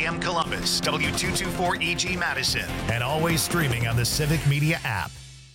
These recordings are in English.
AM Columbus, W224EG Madison, and always streaming on the Civic Media app.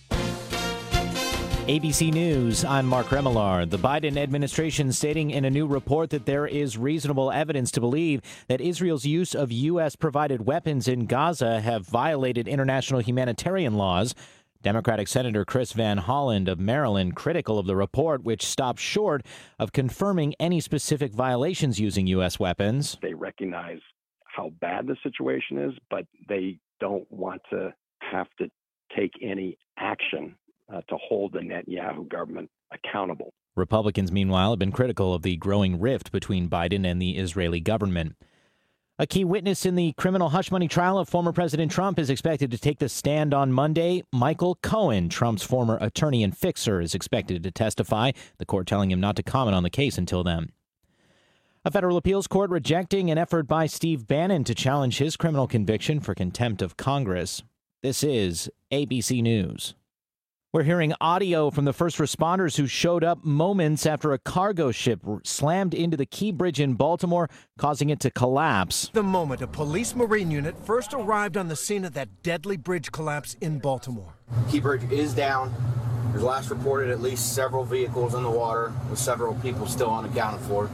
ABC News, I'm Mark Remillard. The Biden administration stating in a new report that there is reasonable evidence to believe that Israel's use of U.S.-provided weapons in Gaza have violated international humanitarian laws. Democratic Senator Chris Van Hollen of Maryland critical of the report, which stopped short of confirming any specific violations using U.S. weapons. They recognize how bad the situation is, but they don't want to have to take any action to hold the Netanyahu government accountable. Republicans, meanwhile, have been critical of the growing rift between Biden and the Israeli government. A key witness in the criminal hush money trial of former President Trump is expected to take the stand on Monday. Michael Cohen, Trump's former attorney and fixer, is expected to testify, the court telling him not to comment on the case until then. A federal appeals court rejecting an effort by Steve Bannon to challenge his criminal conviction for contempt of Congress. This is ABC News. We're hearing audio from the first responders who showed up moments after a cargo ship slammed into the Key Bridge in Baltimore, causing it to collapse. The moment a police marine unit first arrived on the scene of that deadly bridge collapse in Baltimore. Key Bridge is down. There's last reported at least several vehicles in the water, with several people still unaccounted for.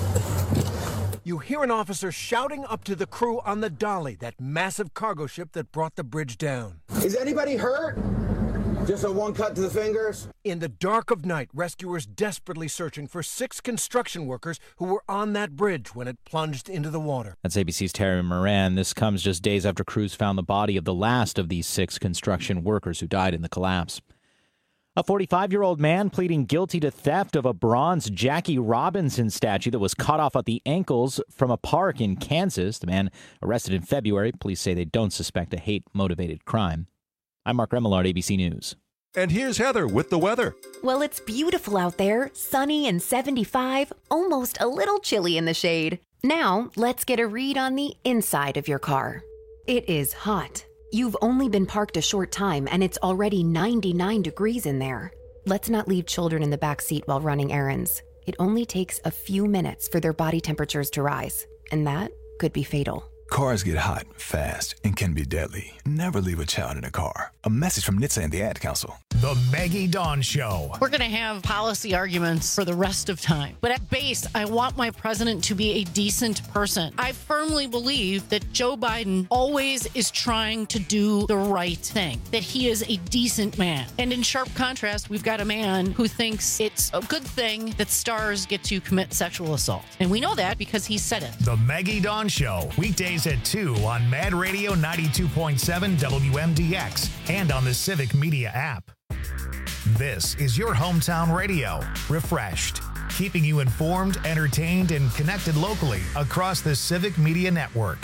You hear an officer shouting up to the crew on the Dolly, that massive cargo ship that brought the bridge down. Is anybody hurt? Just a one cut to the fingers? In the dark of night, rescuers desperately searching for 6 construction workers who were on that bridge when it plunged into the water. That's ABC's Terry Moran. This comes just days after crews found the body of the last of these 6 construction workers who died in the collapse. A 45-year-old man pleading guilty to theft of a bronze Jackie Robinson statue that was cut off at the ankles from a park in Kansas. The man arrested in February. Police say they don't suspect a hate-motivated crime. I'm Mark Remillard, ABC News. And here's Heather with the weather. Well, it's beautiful out there, sunny and 75, almost a little chilly in the shade. Now, let's get a read on the inside of your car. It is hot. You've only been parked a short time, and it's already 99 degrees in there. Let's not leave children in the back seat while running errands. It only takes a few minutes for their body temperatures to rise, and that could be fatal. Cars get hot, fast, and can be deadly. Never leave a child in a car. A message from NHTSA and the Ad Council. The Maggie Dawn Show. We're going to have policy arguments for the rest of time. But at base, I want my president to be a decent person. I firmly believe that Joe Biden always is trying to do the right thing, that he is a decent man. And in sharp contrast, we've got a man who thinks it's a good thing that stars get to commit sexual assault. And we know that because he said it. The Maggie Dawn Show. Weekdays at 2 on Mad Radio 92.7 WMDX and on the Civic Media app. This is your hometown radio, refreshed, keeping you informed, entertained, and connected locally across the Civic Media Network.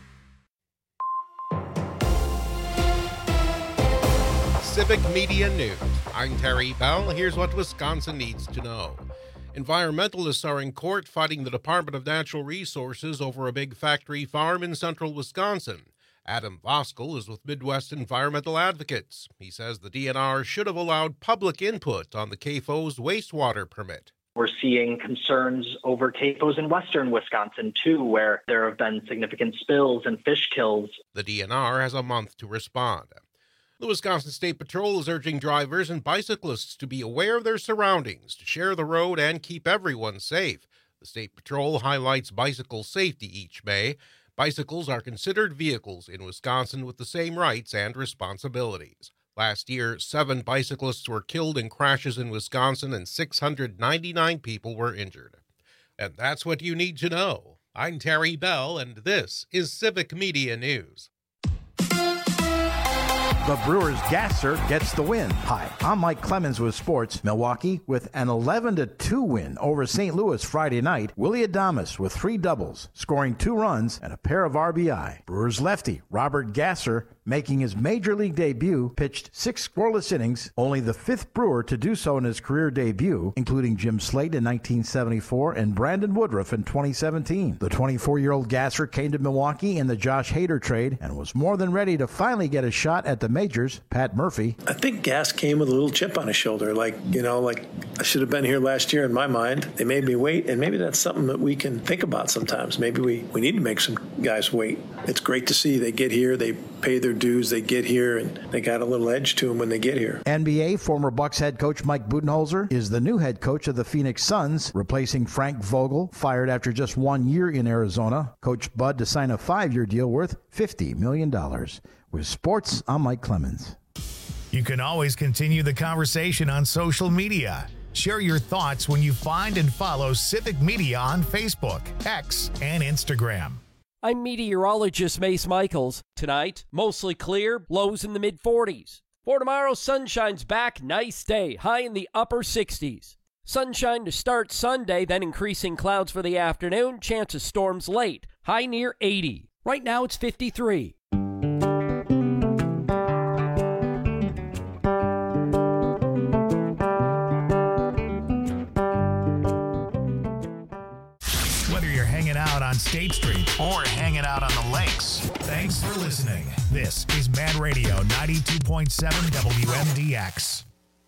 Civic Media News. I'm Terry Bell. Here's what Wisconsin needs to know. Environmentalists are in court fighting the Department of Natural Resources over a big factory farm in central Wisconsin. Adam Voskel is with Midwest Environmental Advocates. He says the DNR should have allowed public input on the CAFO's wastewater permit. We're seeing concerns over CAFOs in western Wisconsin, too, where there have been significant spills and fish kills. The DNR has a month to respond. The Wisconsin State Patrol is urging drivers and bicyclists to be aware of their surroundings, to share the road, and keep everyone safe. The State Patrol highlights bicycle safety each May. Bicycles are considered vehicles in Wisconsin with the same rights and responsibilities. Last year, 7 bicyclists were killed in crashes in Wisconsin and 699 people were injured. And that's what you need to know. I'm Terry Bell, and this is Civic Media News. The Brewers gasser gets the win. Hi, I'm Mike Clemens with sports. Milwaukee with an 11-2 win over St. Louis Friday night. Willie Adames with 3 doubles, scoring 2 runs and a pair of RBI. Brewers lefty Robert Gasser, making his major league debut, pitched 6 scoreless innings, only the 5th Brewer to do so in his career debut, including Jim Slate in 1974 and Brandon Woodruff in 2017. The 24-year-old Gasser came to Milwaukee in the Josh Hader trade and was more than ready to finally get a shot at the majors, Pat Murphy. I think Gas came with a little chip on his shoulder, like I should have been here last year in my mind. They made me wait, and maybe that's something that we can think about sometimes. Maybe we need to make some guys wait. It's great to see they get here, they pay their dues, they get here, and they got a little edge to them when they get here. NBA former Bucks head coach Mike Budenholzer is the new head coach of the Phoenix Suns, replacing Frank Vogel, fired after just 1 year in Arizona. Coach Bud to sign a 5-year deal worth $50 million. With sports, I'm Mike Clemens. You can always continue the conversation on social media. Share your thoughts when you find and follow Civic Media on Facebook, X, and Instagram. I'm meteorologist Mace Michaels. Tonight, mostly clear, lows in the mid-40s. For tomorrow, sunshine's back, nice day, high in the upper 60s. Sunshine to start Sunday, then increasing clouds for the afternoon, chance of storms late, high near 80. Right now it's 53. Whether you're hanging out on State Street or hanging out on the lakes, thanks for listening. This is Mad Radio 92.7 WMDX.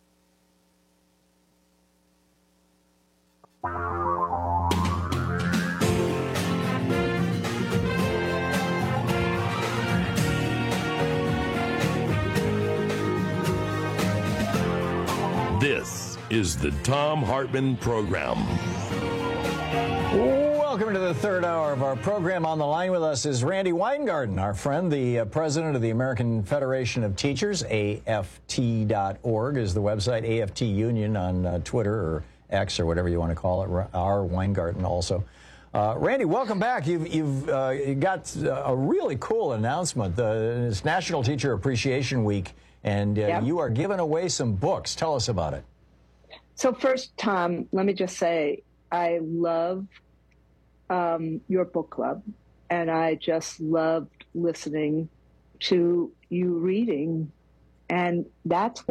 This is the Thom Hartmann Program. Welcome to the third hour of our program. On the line with us is Randi Weingarten, our friend, the president of the American Federation of Teachers. AFT.org is the website. AFT Union on Twitter or X or whatever you want to call it. R. Weingarten also. Randi, welcome back. You've got a really cool announcement. It's National Teacher Appreciation Week, and you are giving away some books. Tell us about it. So first, Tom, let me just say I love your book club, and I just loved listening to you reading. And that's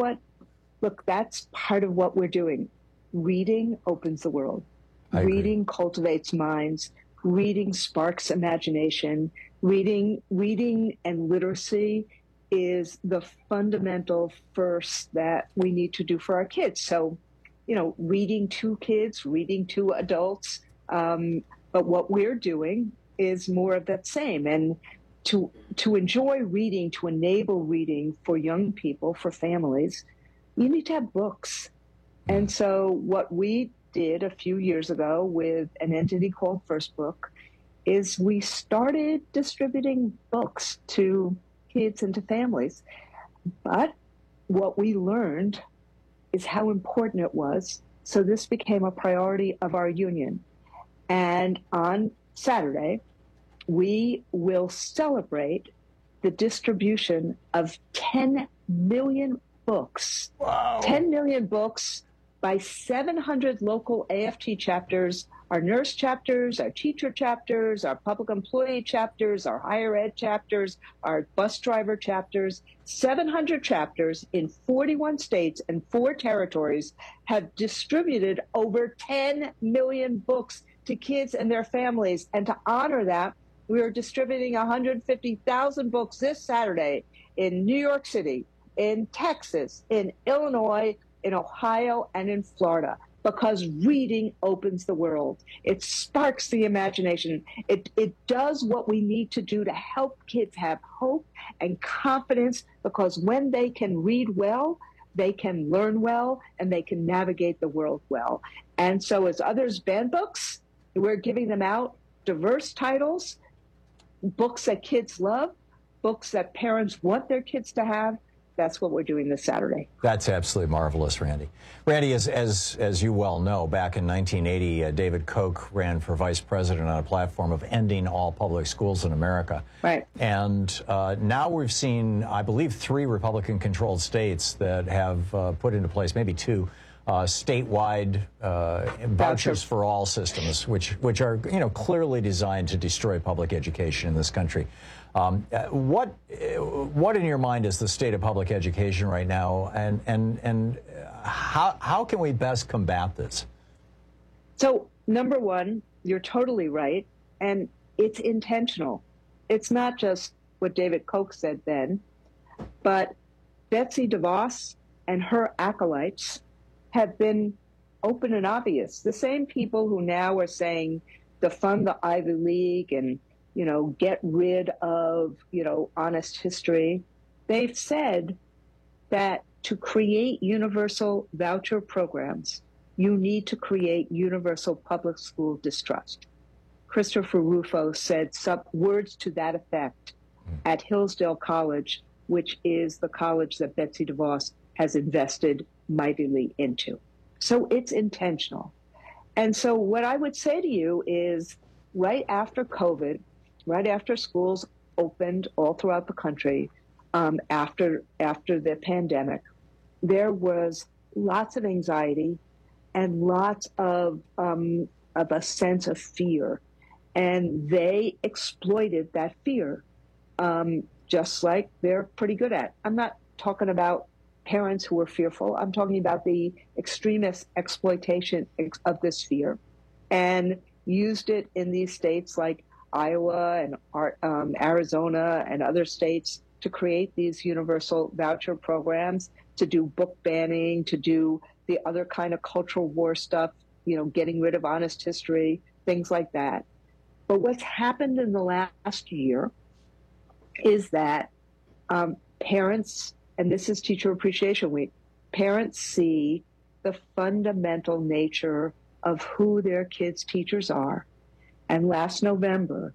that's part of what we're doing. Reading opens the world. Reading cultivates minds. Reading sparks imagination. Reading and literacy is the fundamental first that we need to do for our kids. So, reading to kids, reading to adults. But what we're doing is more of that same. And to enjoy reading, to enable reading for young people, for families, you need to have books. And so what we did a few years ago with an entity called First Book is we started distributing books to kids and to families. But what we learned is how important it was. So this became a priority of our union. And on Saturday, we will celebrate the distribution of 10 million books. Wow. 10 million books by 700 local AFT chapters, our nurse chapters, our teacher chapters, our public employee chapters, our higher ed chapters, our bus driver chapters. 700 chapters in 41 states and 4 territories have distributed over 10 million books to kids and their families. And to honor that, we are distributing 150,000 books this Saturday in New York City, in Texas, in Illinois, in Ohio, and in Florida, because reading opens the world. It sparks the imagination. It does what we need to do to help kids have hope and confidence, because when they can read well, they can learn well, and they can navigate the world well. And so as others ban books, we're giving them out diverse titles, books that kids love, books that parents want their kids to have. That's what we're doing this Saturday. That's absolutely marvelous, Randi. Randi, as you well know, back in 1980, David Koch ran for vice president on a platform of ending all public schools in America. Right. And now we've seen, I believe, 3 Republican-controlled states that have put into place, maybe 2, statewide vouchers for all systems, which are clearly designed to destroy public education in this country. What in your mind is the state of public education right now, and how can we best combat this? So, number one, you're totally right, and it's intentional. It's not just what David Koch said then, but Betsy DeVos and her acolytes have been open and obvious. The same people who now are saying defund the Ivy League and, get rid of, honest history. They've said that to create universal voucher programs, you need to create universal public school distrust. Christopher Rufo said some words to that effect at Hillsdale College, which is the college that Betsy DeVos has invested mightily into. So it's intentional. And so what I would say to you is right after COVID, right after schools opened all throughout the country, after the pandemic, there was lots of anxiety and lots of a sense of fear. And they exploited that fear, just like they're pretty good at. I'm not talking about parents who were fearful. I'm talking about the extremist exploitation of this fear, and used it in these states like Iowa and Arizona and other states to create these universal voucher programs, to do book banning, to do the other kind of cultural war stuff, getting rid of honest history, things like that. But what's happened in the last year is that parents, and this is Teacher Appreciation Week, parents see the fundamental nature of who their kids' teachers are. And last November,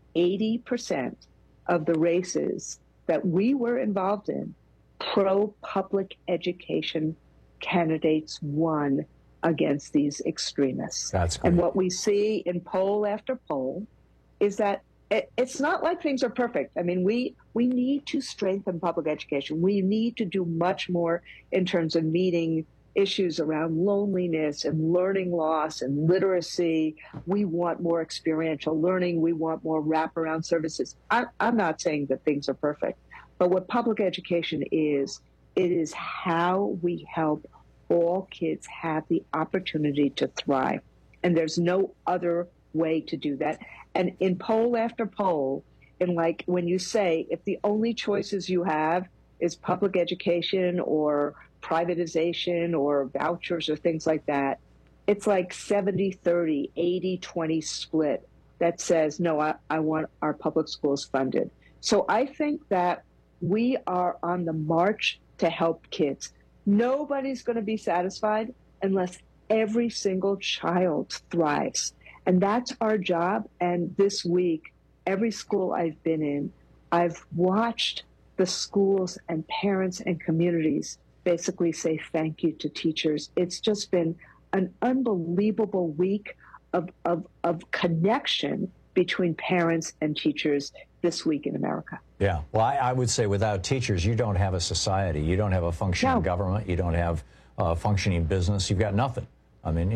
80% of the races that we were involved in, pro-public education candidates won against these extremists. That's great. And what we see in poll after poll is that it's not like things are perfect. I mean, we need to strengthen public education. We need to do much more in terms of meeting issues around loneliness and learning loss and literacy. We want more experiential learning. We want more wraparound services. I'm not saying that things are perfect, but what public education is, it is how we help all kids have the opportunity to thrive. And there's no other way to do that. And in poll after poll, and like when you say, if the only choices you have is public education or privatization or vouchers or things like that, it's like 70-30, 80-20 split that says, no, I want our public schools funded. So I think that we are on the march to help kids. Nobody's going to be satisfied unless every single child thrives. And that's our job. And this week, every school I've been in, I've watched the schools and parents and communities basically say thank you to teachers. It's just been an unbelievable week of connection between parents and teachers this week in America. Yeah. Well, I would say without teachers, you don't have a society. You don't have a functioning government. You don't have a functioning business. You've got nothing. I mean,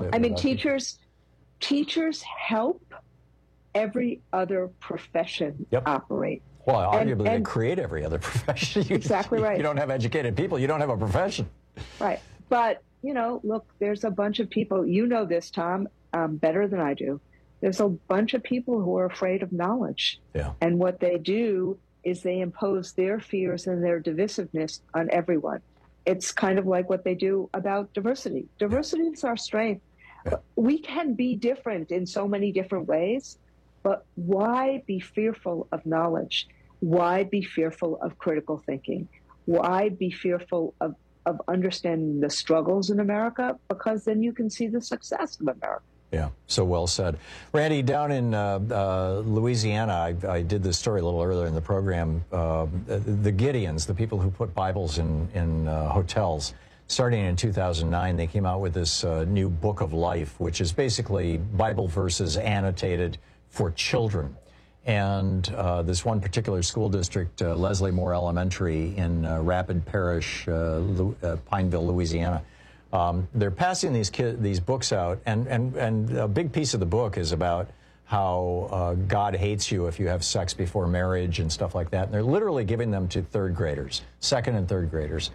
teachers help every other profession operate. Well, arguably, they create every other profession. Exactly right. You don't have educated people, you don't have a profession. Right. But, look, there's a bunch of people, this, Tom, better than I do. There's a bunch of people who are afraid of knowledge. Yeah. And what they do is they impose their fears and their divisiveness on everyone. It's kind of like what they do about diversity. Diversity is our strength. Yeah. We can be different in so many different ways, but why be fearful of knowledge? Why be fearful of critical thinking? Why be fearful of understanding the struggles in America? Because then you can see the success of America. Yeah, so well said. Randy, down in Louisiana, I did this story a little earlier in the program, the Gideons, the people who put Bibles in hotels, starting in 2009, they came out with this new Book of Life, which is basically Bible verses annotated for children. And this one particular school district, Leslie Moore Elementary in Rapid Parish, Pineville, Louisiana, they're passing these books out, and a big piece of the book is about how God hates you if you have sex before marriage and stuff like that. And they're literally giving them to third graders, second and third graders.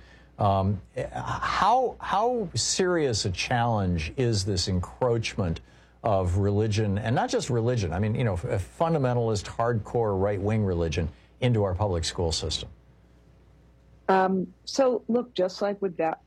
How serious a challenge is this encroachment of religion, and not just religion, I mean, a fundamentalist, hardcore, right-wing religion into our public school system? So look, just like with that,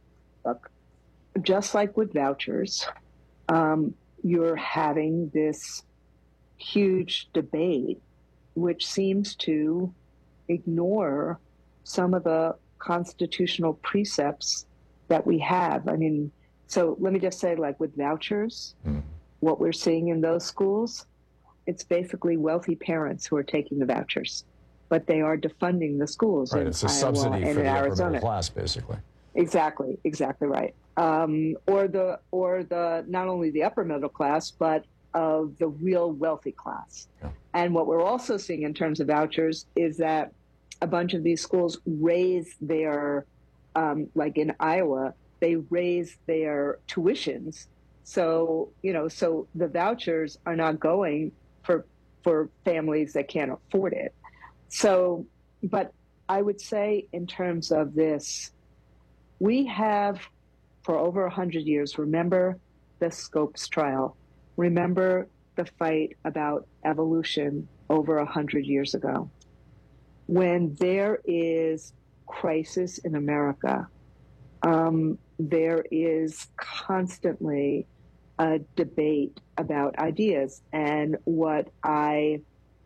just like with vouchers, you're having this huge debate, which seems to ignore some of the constitutional precepts that we have. I mean, so let me just say, like with vouchers, what we're seeing in those schools, it's basically wealthy parents who are taking the vouchers, but they are defunding the schools in It's a Iowa subsidy and for in the upper Arizona. middle class, basically. Exactly right. Or the not only the upper middle class, but of the real wealthy class. Yeah. And what we're also seeing in terms of vouchers is that a bunch of these schools raise their, like in Iowa, they raise their tuitions. So, so the vouchers are not going for families that can't afford it. So, but I would say in terms of this, we have for over 100 years, remember the Scopes trial, remember the fight about evolution over 100 years ago. When there is crisis in America, there is constantly a debate about ideas. And what I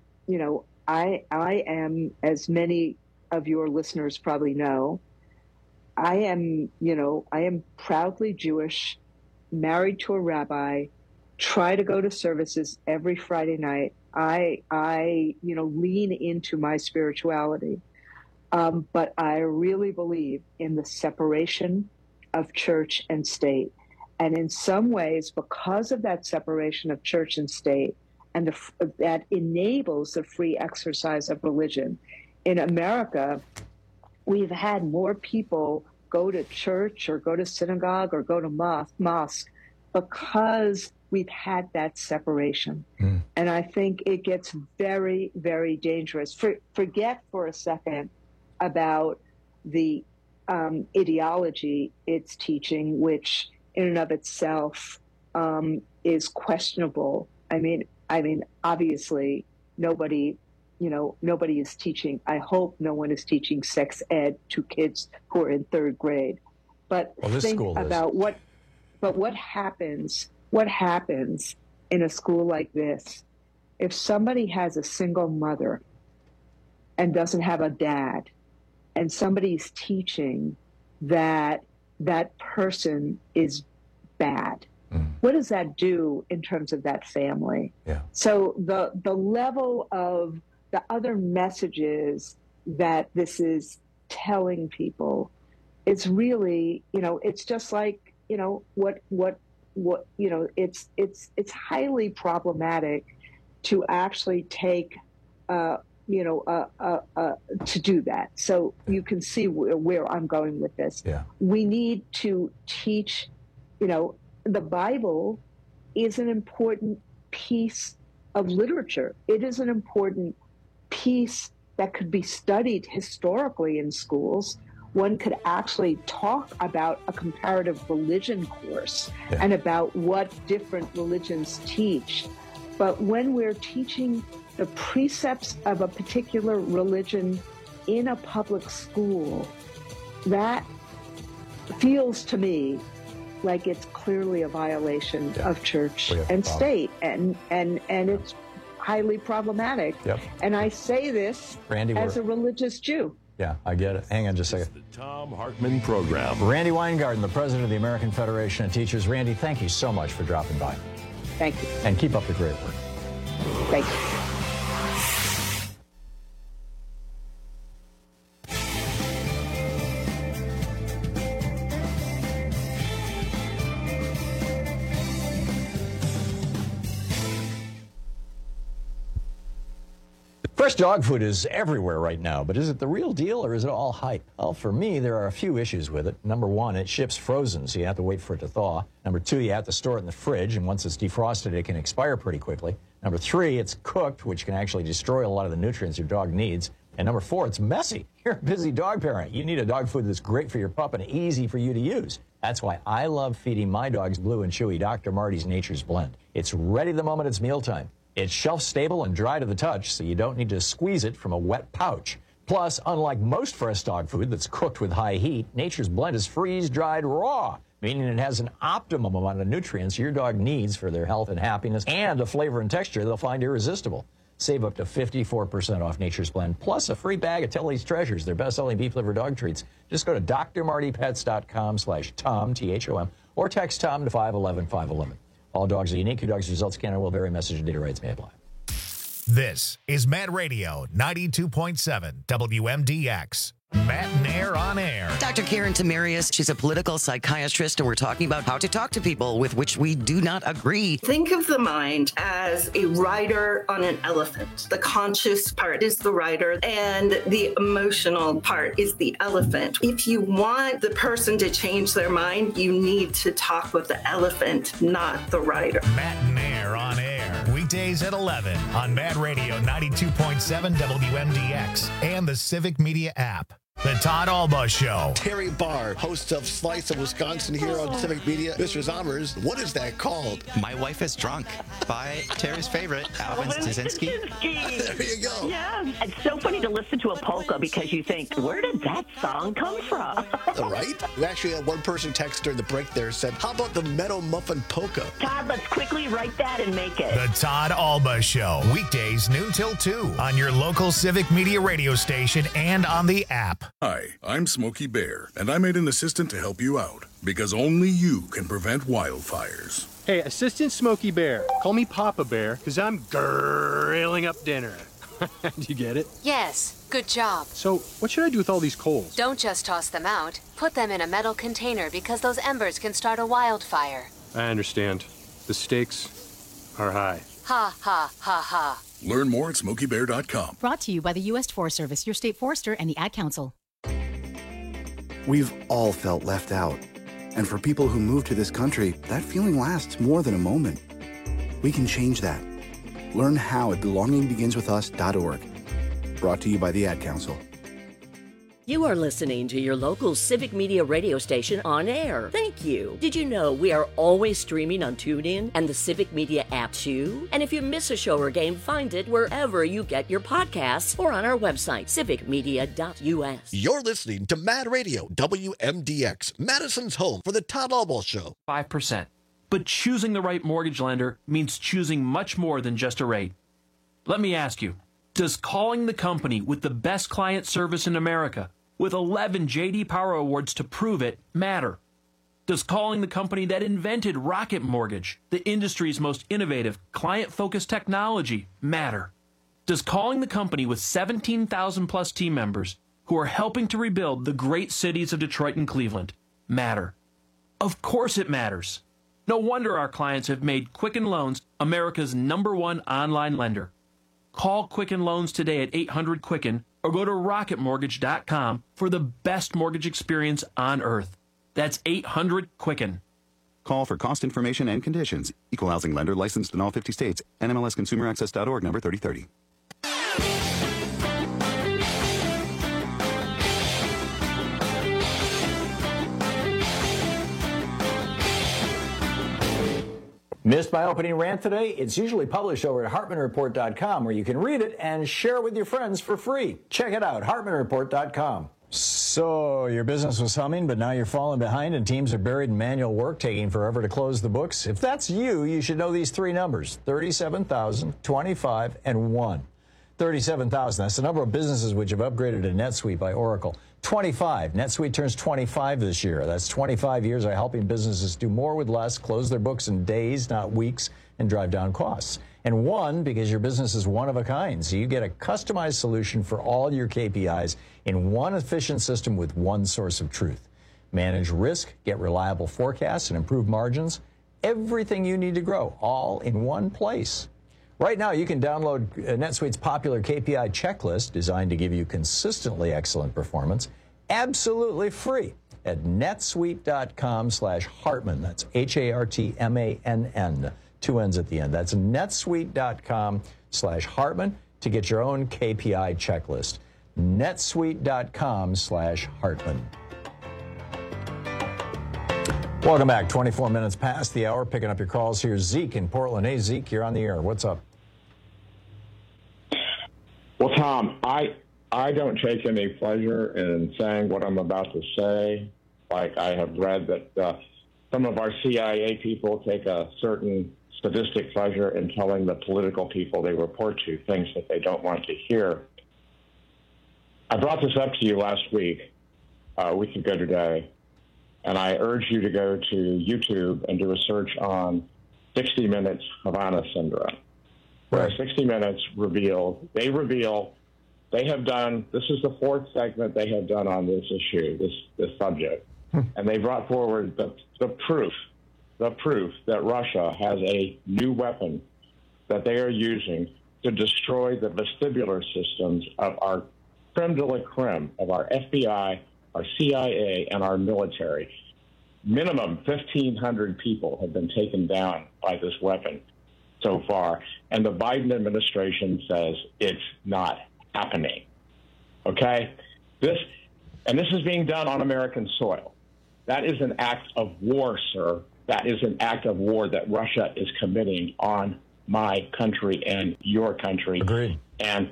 am, as many of your listeners probably know, I am proudly Jewish, married to a rabbi, try to go to services every Friday night. I lean into my spirituality. But I really believe in the separation of church and state. And in some ways, because of that separation of church and state, and that enables the free exercise of religion, in America, we've had more people go to church or go to synagogue or go to mosque because we've had that separation. And I think it gets very, very dangerous. Forget for a second about the ideology it's teaching, which in and of itself is questionable. I mean, obviously, nobody is teaching. I hope no one is teaching sex ed to kids who are in third grade. But think about what happens in a school like this if somebody has a single mother and doesn't have a dad, and somebody's teaching that that person is bad. What does that do in terms of that family? Yeah. So the level of the other messages that this is telling people, it's really, it's just like, it's highly problematic to actually take, to do that. So you can see where I'm going with this. Yeah. We need to teach, the Bible is an important piece of literature. It is an important piece that could be studied historically in schools. One could actually talk about a comparative religion course and about what different religions teach. But when we're teaching the precepts of a particular religion in a public school, that feels to me like it's clearly a violation of church and state, and it's highly problematic. Yep. And I say this, Randy, as a religious Jew. Yeah, I get it. Hang on just a second. The Thom Hartmann Program. Randy Weingarten, the president of the American Federation of Teachers. Randy, thank you so much for dropping by. Thank you. And keep up the great work. Thank you. Fresh dog food is everywhere right now, but is it the real deal or is it all hype? Well, for me, there are a few issues with it. Number one, it ships frozen, so you have to wait for it to thaw. Number two, you have to store it in the fridge, and once it's defrosted, it can expire pretty quickly. Number three, it's cooked, which can actually destroy a lot of the nutrients your dog needs. And number four, it's messy. You're a busy dog parent. You need a dog food that's great for your pup and easy for you to use. That's why I love feeding my dogs Blue and Chewy Dr. Marty's Nature's Blend. It's ready the moment it's mealtime. It's shelf-stable and dry to the touch, so you don't need to squeeze it from a wet pouch. Plus, unlike most fresh dog food that's cooked with high heat, Nature's Blend is freeze-dried raw, meaning it has an optimum amount of nutrients your dog needs for their health and happiness, and a flavor and texture they'll find irresistible. Save up to 54% off Nature's Blend, plus a free bag of Tilly's Treasures, their best-selling beef liver dog treats. Just go to drmartypets.com/Tom, T-H-O-M, or text Tom to 511-511. All dogs are unique. Your dog's results can and will vary. Message and data rates may apply. This is Mad Radio 92.7 WMDX. Matt Nair on air. Dr. Karen Tamarius, she's a political psychiatrist, and we're talking about how to talk to people with which we do not agree. Think of the mind as a rider on an elephant. The conscious part is the rider, and the emotional part is the elephant. If you want the person to change their mind, you need to talk with the elephant, not the rider. Matt Nair on air. Weekdays at 11 on Mad Radio 92.7 WMDX and the Civic Media app. The Todd Alba Show. Terry Barr, host of Slice of Wisconsin here on Civic Media. Mr. Zommers, what is that called? My Wife is Drunk by Terry's favorite, Alvin Staszynski. There you go. Yeah. It's so funny to listen to a polka because you think, where did that song come from? Right? We actually had one person text during the break there said, how about the Meadow Muffin Polka? Todd, let's quickly write that and make it. The Todd Alba Show. Weekdays noon till 2 on your local Civic Media radio station and on the app. Hi, I'm Smokey Bear, and I made an assistant to help you out, because only you can prevent wildfires. Hey, Assistant Smokey Bear, call me Papa Bear, because I'm grilling up dinner. Do you get it? Yes, good job. So, what should I do with all these coals? Don't just toss them out. Put them in a metal container because those embers can start a wildfire. I understand. The stakes are high. Ha, ha, ha, ha. Learn more at SmokeyBear.com. Brought to you by the U.S. Forest Service, your state forester, and the Ad Council. We've all felt left out. And for people who move to this country, that feeling lasts more than a moment. We can change that. Learn how at belongingbeginswithus.org. Brought to you by the Ad Council. You are listening to your local Civic Media radio station on air. Thank you. Did you know we are always streaming on TuneIn and the Civic Media app too? And if you miss a show or game, find it wherever you get your podcasts or on our website, civicmedia.us. You're listening to Mad Radio WMDX, Madison's home for the Todd Alba Show. 5%. But choosing the right mortgage lender means choosing much more than just a rate. Let me ask you, does calling the company with the best client service in America, with 11 J.D. Power Awards to prove it, matter? Does calling the company that invented Rocket Mortgage, the industry's most innovative, client-focused technology, matter? Does calling the company with 17,000-plus team members who are helping to rebuild the great cities of Detroit and Cleveland matter? Of course it matters. No wonder our clients have made Quicken Loans America's #1 online lender. Call Quicken Loans today at 800-QUICKEN or go to rocketmortgage.com for the best mortgage experience on earth. That's 800-QUICKEN. Call for cost information and conditions. Equal housing lender licensed in all 50 states. NMLSConsumerAccess.org number 3030. Missed my opening rant today? It's usually published over at HartmanReport.com, where you can read it and share it with your friends for free. Check it out, HartmanReport.com. So, your business was humming, but now you're falling behind and teams are buried in manual work, taking forever to close the books? If that's you, you should know these three numbers: 37,000, 25, and 1. 37,000, that's the number of businesses which have upgraded to NetSuite by Oracle. 25, NetSuite turns 25 this year. That's 25 years of helping businesses do more with less, close their books in days, not weeks, and drive down costs. And 1, because your business is one of a kind, so you get a customized solution for all your KPIs in one efficient system with one source of truth. Manage risk, get reliable forecasts, and improve margins. Everything you need to grow, all in one place. Right now, you can download NetSuite's popular KPI checklist, designed to give you consistently excellent performance, absolutely free at netsuite.com/Hartman. That's HARTMANN. 2 N's at the end. That's netsuite.com/Hartman to get your own KPI checklist. netsuite.com/Hartman. Welcome back. 24 minutes past the hour. Picking up your calls. Here's Zeke in Portland. Hey, Zeke, you're on the air. What's up? Well, Tom, I I don't take any pleasure in saying what I'm about to say. Like, I have read that some of our CIA people take a certain sadistic pleasure in telling the political people they report to things that they don't want to hear. I brought this up to you last week, a week ago today, and I urge you to go to YouTube and do a search on 60 Minutes Havana Syndrome, where 60 Minutes they have done, this is the fourth segment they have done on this issue, this subject, and they brought forward the proof that Russia has a new weapon that they are using to destroy the vestibular systems of our creme de la creme, of our FBI, our CIA, and our military. Minimum 1,500 people have been taken down by this weapon so far, and the Biden administration says it's not happening. Okay? This is being done on American soil. That is an act of war, sir. That is an act of war that Russia is committing on my country and your country. Agreed. And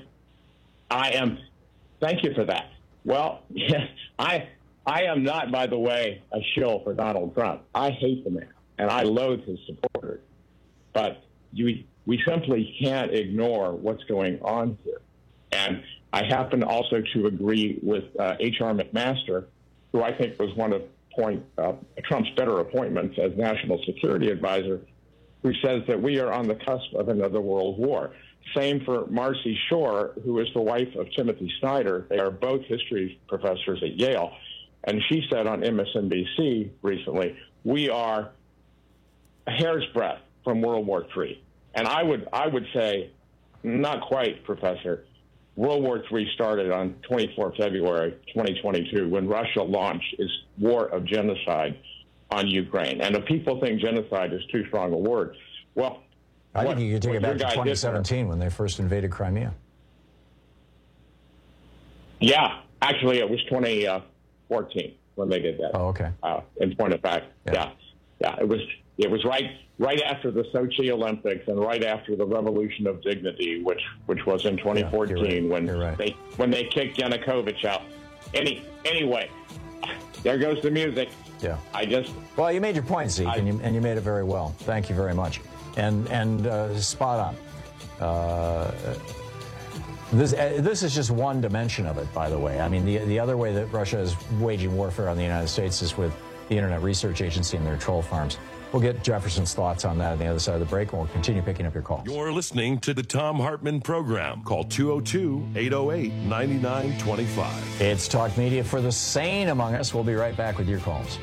thank you for that. Well, yes, I am not, by the way, a shill for Donald Trump. I hate the man, and I loathe his supporters. But we simply can't ignore what's going on here. And I happen also to agree with H.R. McMaster, who I think was one of Trump's better appointments as National Security Advisor, who says that we are on the cusp of another world war. Same for Marcy Shore, who is the wife of Timothy Snyder. They are both history professors at Yale. And she said on MSNBC recently, we are a hair's breadth from World War III. And I would say, not quite, Professor. World War III started on 24 February 2022 when Russia launched its war of genocide on Ukraine. And if people think genocide is too strong a word, well, I think you could take it back to 2017 when they first invaded Crimea. Yeah, actually, it was 2014 when they did that. Oh, okay. In point of fact, yeah. It was right after the Sochi Olympics and right after the Revolution of Dignity, which was in 2014 when they kicked Yanukovych out. Anyway, there goes the music. Yeah. Well, you made your point, Zeke, and you made it very well. Thank you very much. And spot on. This is just one dimension of it, by the way. I mean, the other way that Russia is waging warfare on the United States is with the Internet Research Agency and their troll farms. We'll get Jefferson's thoughts on that on the other side of the break, and we'll continue picking up your calls. You're listening to the Thom Hartmann Program. Call 202-808-9925. It's Talk Media for the sane among us. We'll be right back with your calls.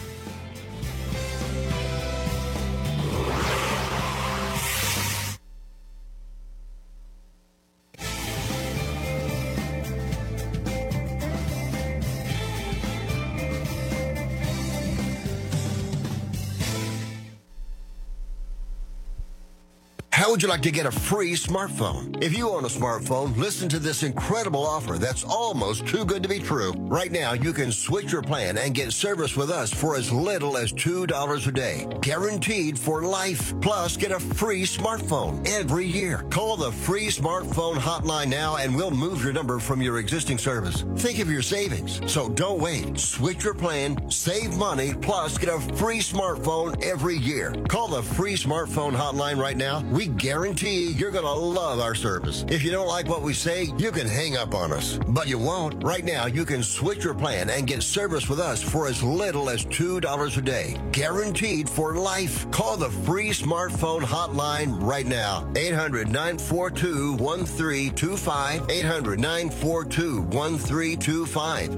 How would you like to get a free smartphone? If you own a smartphone, listen to this incredible offer that's almost too good to be true. Right now, you can switch your plan and get service with us for as little as $2 a day. Guaranteed for life. Plus, get a free smartphone every year. Call the free smartphone hotline now and we'll move your number from your existing service. Think of your savings. So don't wait. Switch your plan, save money, plus get a free smartphone every year. Call the free smartphone hotline right now. We guarantee you're going to love our service. If you don't like what we say, you can hang up on us. But you won't. Right now, you can switch your plan and get service with us for as little as $2 a day. Guaranteed for life. Call the free smartphone hotline right now. 800-942-1325. 800-942-1325.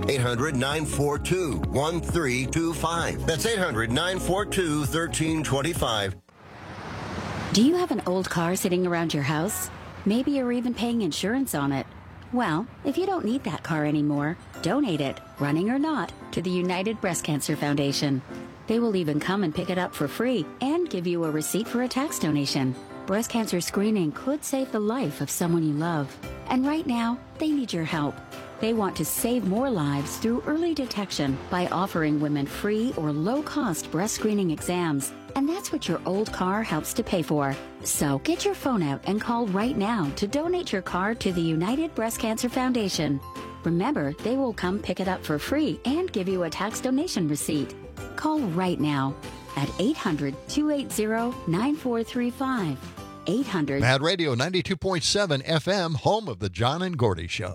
800-942-1325. That's 800-942-1325. Do you have an old car sitting around your house? Maybe you're even paying insurance on it. Well, if you don't need that car anymore, donate it, running or not, to the United Breast Cancer Foundation. They will even come and pick it up for free and give you a receipt for a tax donation. Breast cancer screening could save the life of someone you love. And right now, they need your help. They want to save more lives through early detection by offering women free or low-cost breast screening exams And that's what your old car helps to pay for. So get your phone out and call right now to donate your car to the United Breast Cancer Foundation. Remember, they will come pick it up for free and give you a tax donation receipt. Call right now at 800-280-9435. 800. Mad Radio 92.7 FM, home of the John and Gordy Show.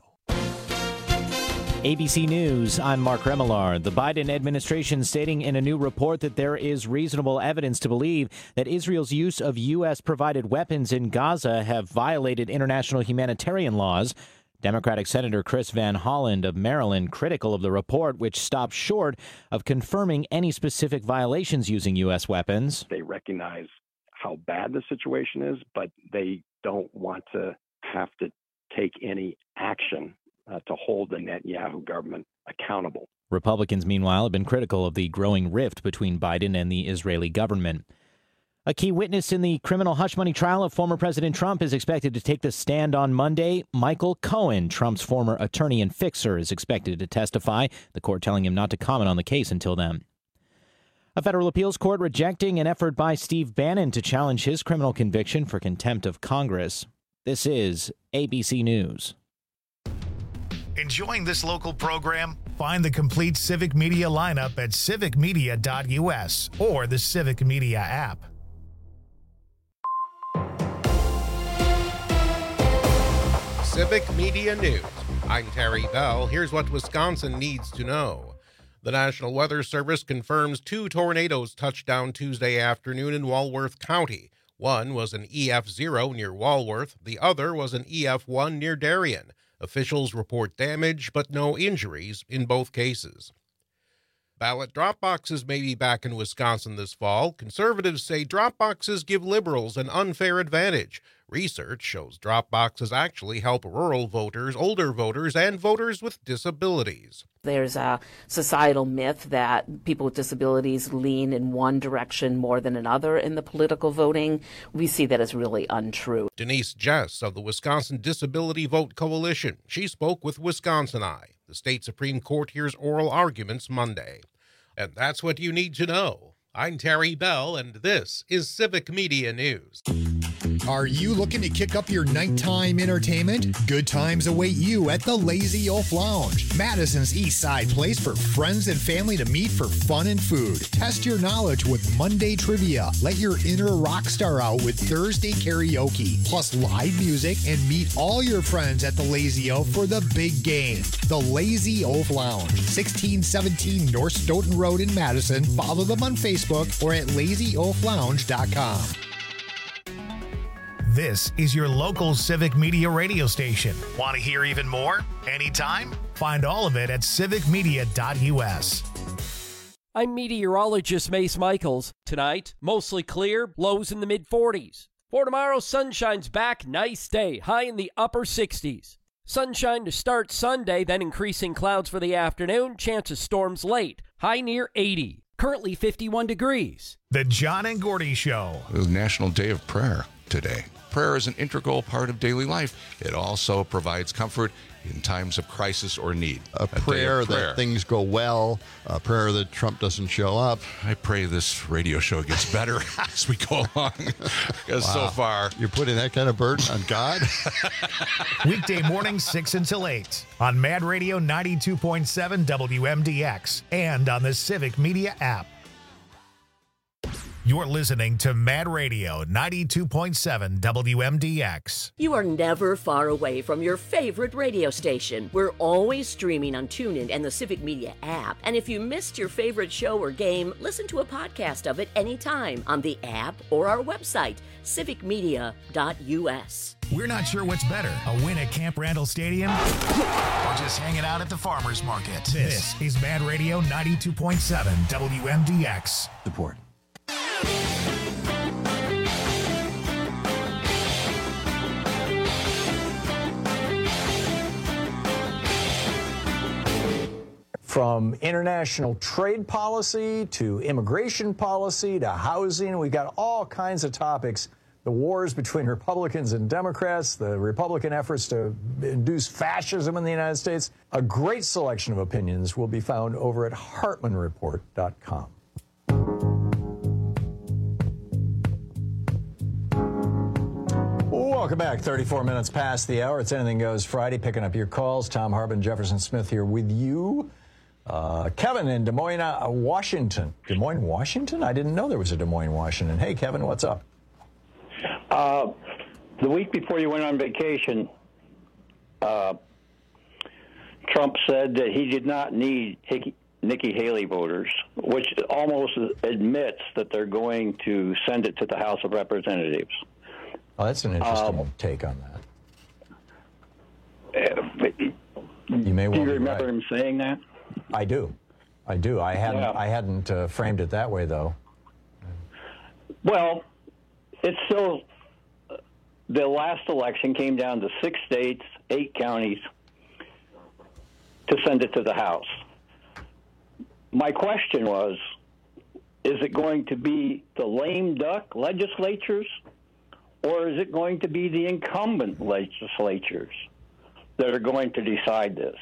ABC News, I'm Mark Remillard. The Biden administration stating in a new report that there is reasonable evidence to believe that Israel's use of U.S.-provided weapons in Gaza have violated international humanitarian laws. Democratic Senator Chris Van Hollen of Maryland critical of the report, which stops short of confirming any specific violations using U.S. weapons. They recognize how bad the situation is, but they don't want to have to take any action to hold the Netanyahu government accountable. Republicans, meanwhile, have been critical of the growing rift between Biden and the Israeli government. A key witness in the criminal hush money trial of former President Trump is expected to take the stand on Monday. Michael Cohen, Trump's former attorney and fixer, is expected to testify, the court telling him not to comment on the case until then. A federal appeals court rejecting an effort by Steve Bannon to challenge his criminal conviction for contempt of Congress. This is ABC News. Enjoying this local program? Find the complete Civic Media lineup at civicmedia.us or the Civic Media app. Civic Media News. I'm Terry Bell. Here's what Wisconsin needs to know. The National Weather Service confirms 2 tornadoes touched down Tuesday afternoon in Walworth County. One was an EF0 near Walworth. The other was an EF1 near Darien. Officials report damage, but no injuries in both cases. Ballot drop boxes may be back in Wisconsin this fall. Conservatives say drop boxes give liberals an unfair advantage. Research shows drop boxes actually help rural voters, older voters, and voters with disabilities. There's a societal myth that people with disabilities lean in one direction more than another in the political voting. We see that as really untrue. Denise Jess of the Wisconsin Disability Vote Coalition. She spoke with Wisconsin Eye. The state Supreme Court hears oral arguments Monday. And that's what you need to know. I'm Terry Bell, and this is Civic Media News. Are you looking to kick up your nighttime entertainment? Good times await you at the Lazy Oaf Lounge, Madison's East Side place for friends and family to meet for fun and food. Test your knowledge with Monday trivia. Let your inner rock star out with Thursday karaoke, plus live music, and meet all your friends at the Lazy Oaf for the big game. The Lazy Oaf Lounge, 1617 North Stoughton Road in Madison. Follow them on Facebook or at lazyoaflounge.com. This is your local Civic Media radio station. Want to hear even more? Anytime? Find all of it at civicmedia.us. I'm meteorologist Mace Michaels. Tonight, mostly clear, lows in the mid-40s. For tomorrow, sunshine's back, nice day, high in the upper 60s. Sunshine to start Sunday, then increasing clouds for the afternoon, chance of storms late, high near 80. Currently 51 degrees. The John and Gordy Show. It was National Day of Prayer today. Prayer is an integral part of daily life. It also provides comfort in times of crisis or need. A prayer that things go well, a prayer that Trump doesn't show up. I pray this radio show gets better as we go along, because so far... You're putting that kind of burden on God? Weekday mornings 6 until 8 on Mad Radio 92.7 WMDX and on the Civic Media app. You're listening to Mad Radio 92.7 WMDX. You are never far away from your favorite radio station. We're always streaming on TuneIn and the Civic Media app. And if you missed your favorite show or game, listen to a podcast of it anytime on the app or our website, civicmedia.us. We're not sure what's better, a win at Camp Randall Stadium or just hanging out at the farmer's market. This is Mad Radio 92.7 WMDX. Support. From international trade policy to immigration policy to housing, we've got all kinds of topics. The wars between Republicans and Democrats, the Republican efforts to induce fascism in the United States. A great selection of opinions will be found over at HartmanReport.com. Welcome back. 34 minutes past the hour. It's Anything Goes Friday, picking up your calls. Tom Hartman, Jefferson Smith here with you. Kevin in Des Moines, Washington. Des Moines, Washington? I didn't know there was a Des Moines, Washington. Hey, Kevin, what's up? The week before you went on vacation, Trump said that he did not need Nikki Haley voters, which almost admits that they're going to send it to the House of Representatives. Oh, that's an interesting take on that. You may do you remember him saying that? I do. I hadn't framed it that way, though. Well, it's still the last election came down to 6 states, 8 counties to send it to the House. My question was, is it going to be the lame duck legislatures, or is it going to be the incumbent legislatures that are going to decide this?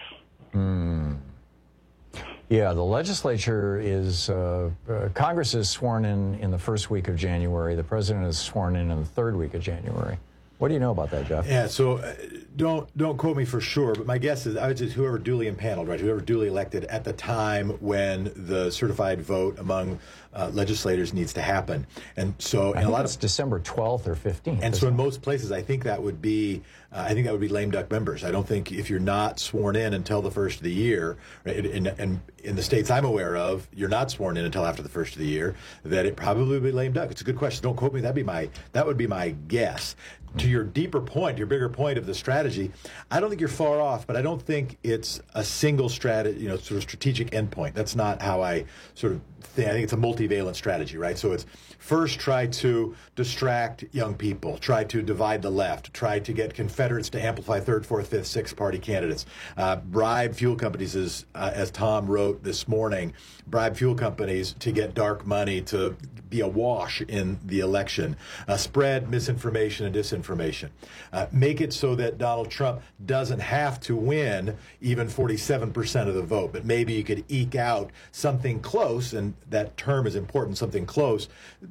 Yeah, the legislature is, Congress is sworn in the first week of January. The president is sworn in the third week of January. What do you know about that, Jeff? Yeah, so don't quote me for sure, but my guess is I would say whoever duly impaneled, right? Whoever duly elected at the time when the certified vote among legislators needs to happen. And so I think it's December 12th or 15th. And so in most places, I think that would be lame duck members. I don't think if you're not sworn in until the first of the year, right, and in the states I'm aware of, you're not sworn in until after the first of the year, that it probably would be lame duck. It's a good question. Don't quote me. That would be my guess. To your deeper point, your bigger point of the strategy, I don't think you're far off, but I don't think it's a single strategy, sort of strategic endpoint. That's not how I sort of think. I think it's a multivalent strategy, right? So it's first try to distract young people, try to divide the left, try to get Confederates to amplify third, fourth, fifth, sixth party candidates, bribe fuel companies, as Tom wrote this morning, bribe fuel companies to get dark money to be awash in the election, spread misinformation and disinformation, make it so that Donald Trump doesn't have to win even 47% of the vote, but maybe you could eke out something close, and that term is important, something close,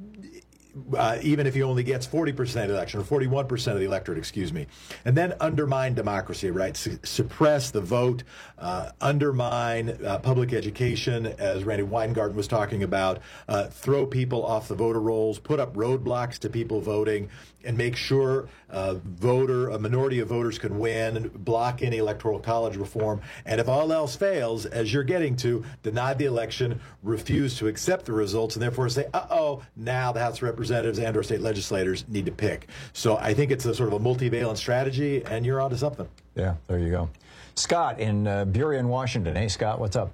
even if he only gets 40% of the election, or 41% of the electorate, and then undermine democracy, right? Suppress the vote, undermine public education, as Randy Weingarten was talking about, throw people off the voter rolls, put up roadblocks to people voting, and make sure a minority of voters can win, block any electoral college reform, and if all else fails, as you're getting to, deny the election, refuse to accept the results, and therefore say, now the House of Representatives and or state legislators need to pick. So I think it's a sort of a multivalent strategy, and you're onto something. Yeah, there you go. Scott in Burien, Washington. Hey, Scott, what's up?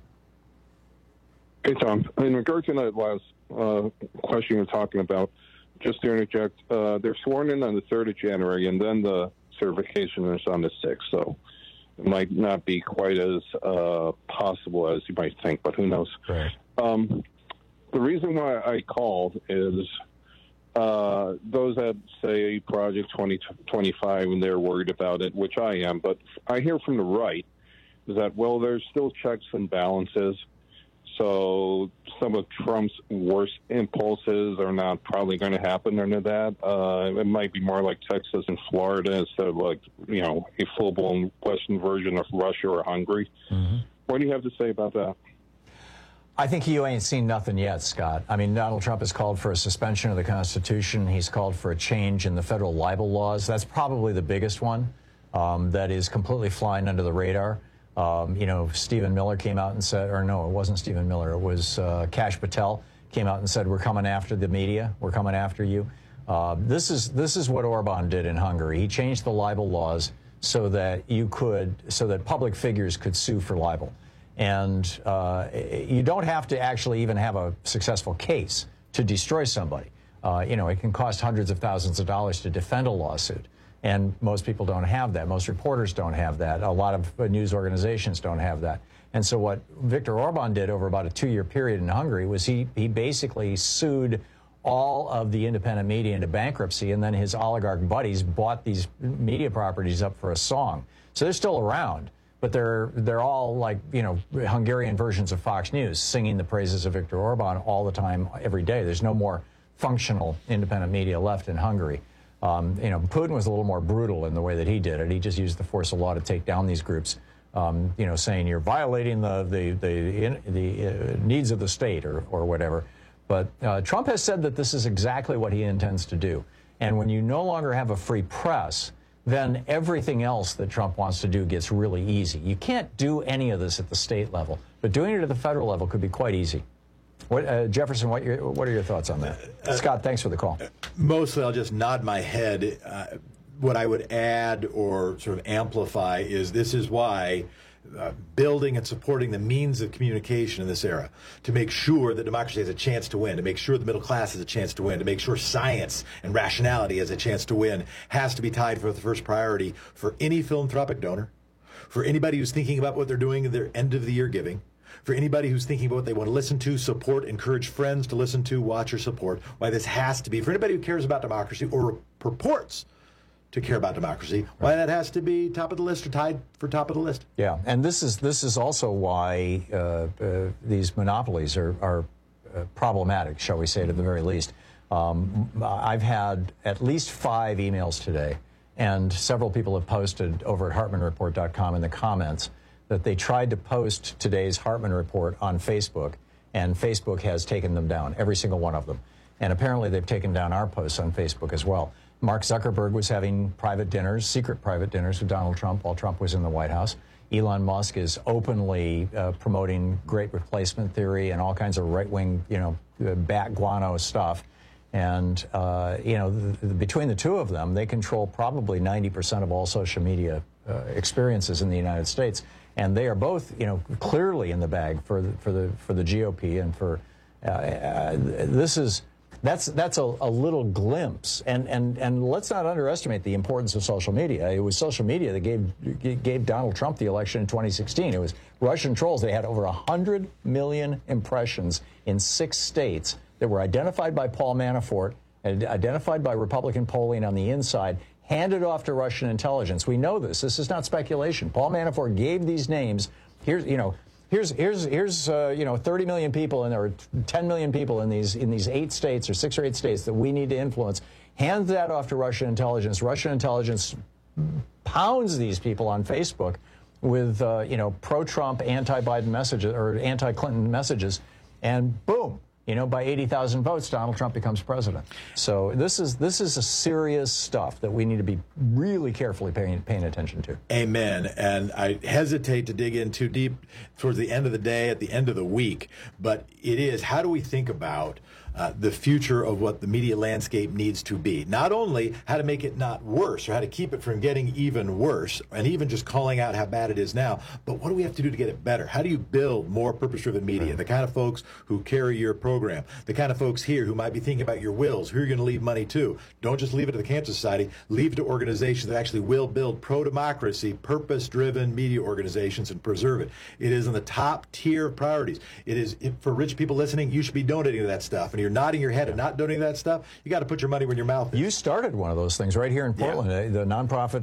Hey, Tom. In regard to that last question you were talking about, just to interject, they're sworn in on the 3rd of January, and then the certification is on the 6th, so it might not be quite as possible as you might think, but who knows. Right. The reason why I called is those that say Project 2025 and they're worried about it, which I am, but I hear from the right is that, well, there's still checks and balances. So some of Trump's worst impulses are not probably going to happen under that. It might be more like Texas and Florida instead of like, a full-blown Western version of Russia or Hungary. Mm-hmm. What do you have to say about that? I think you ain't seen nothing yet, Scott. I mean, Donald Trump has called for a suspension of the Constitution. He's called for a change in the federal libel laws. That's probably the biggest one that is completely flying under the radar. Stephen Miller came out and said, or no, it wasn't Stephen Miller. It was Kash Patel came out and said, we're coming after the media. We're coming after you. This is what Orban did in Hungary. He changed the libel laws so that public figures could sue for libel. And you don't have to actually even have a successful case to destroy somebody. It can cost hundreds of thousands of dollars to defend a lawsuit. And most people don't have that. Most reporters don't have that. A lot of news organizations don't have that. And so what Viktor Orban did over about a 2-year period in Hungary was he basically sued all of the independent media into bankruptcy, and then his oligarch buddies bought these media properties up for a song. So they're still around, but they're all like, Hungarian versions of Fox News, singing the praises of Viktor Orban all the time, every day. There's no more functional independent media left in Hungary. Putin was a little more brutal in the way that he did it. He just used the force of law to take down these groups, saying you're violating the needs of the state or whatever. But Trump has said that this is exactly what he intends to do. And when you no longer have a free press, then everything else that Trump wants to do gets really easy. You can't do any of this at the state level, but doing it at the federal level could be quite easy. Jefferson, what are your thoughts on that? Scott, thanks for the call. Mostly, I'll just nod my head. What I would add or sort of amplify is this is why building and supporting the means of communication in this era to make sure that democracy has a chance to win, to make sure the middle class has a chance to win, to make sure science and rationality has a chance to win, has to be tied for the first priority for any philanthropic donor, for anybody who's thinking about what they're doing in their end-of-the-year giving, for anybody who's thinking about what they want to listen to, support, encourage friends to listen to, watch, or support, why this has to be, for anybody who cares about democracy or purports to care about democracy, why that has to be top of the list or tied for top of the list. Yeah, and this is also why these monopolies are problematic, shall we say, to the very least. I've had at least 5 emails today, and several people have posted over at HartmanReport.com in the comments that they tried to post today's Hartman Report on Facebook, and Facebook has taken them down, every single one of them. And apparently they've taken down our posts on Facebook as well. Mark Zuckerberg was having private dinners, secret private dinners with Donald Trump while Trump was in the White House. Elon Musk is openly promoting great replacement theory and all kinds of right-wing, bat guano stuff. And, between the two of them, they control probably 90% of all social media experiences in the United States. And they are both, clearly in the bag for the GOP and for that's a little glimpse. And let's not underestimate the importance of social media. It was social media that gave Donald Trump the election in 2016. It was Russian trolls. They had over 100 million impressions in 6 states that were identified by Paul Manafort and identified by Republican polling on the inside, handed off to Russian intelligence. We know this. This is not speculation. Paul Manafort gave these names. Here's 30 million people, and there are 10 million people in these 8 states or 6 or 8 states that we need to influence. Hand that off to Russian intelligence. Russian intelligence pounds these people on Facebook with pro-Trump, anti-Biden messages or anti-Clinton messages, and boom. By 80,000 votes, Donald Trump becomes president. So this is a serious stuff that we need to be really carefully paying attention to. Amen. And I hesitate to dig in too deep towards the end of the day, at the end of the week, but it is, how do we think about the future of what the media landscape needs to be? Not only how to make it not worse or how to keep it from getting even worse and even just calling out how bad it is now, but what do we have to do to get it better? How do you build more purpose-driven media? The kind of folks who carry your program, the kind of folks here who might be thinking about your wills, who you're going to leave money to. Don't just leave it to the Cancer Society, leave it to organizations that actually will build pro-democracy, purpose-driven media organizations and preserve it. It is in the top tier of priorities. It is, for rich people listening, you should be donating to that stuff. And you're nodding your head and not donating that stuff, you got to put your money where your mouth is. You started one of those things right here in Portland, the nonprofit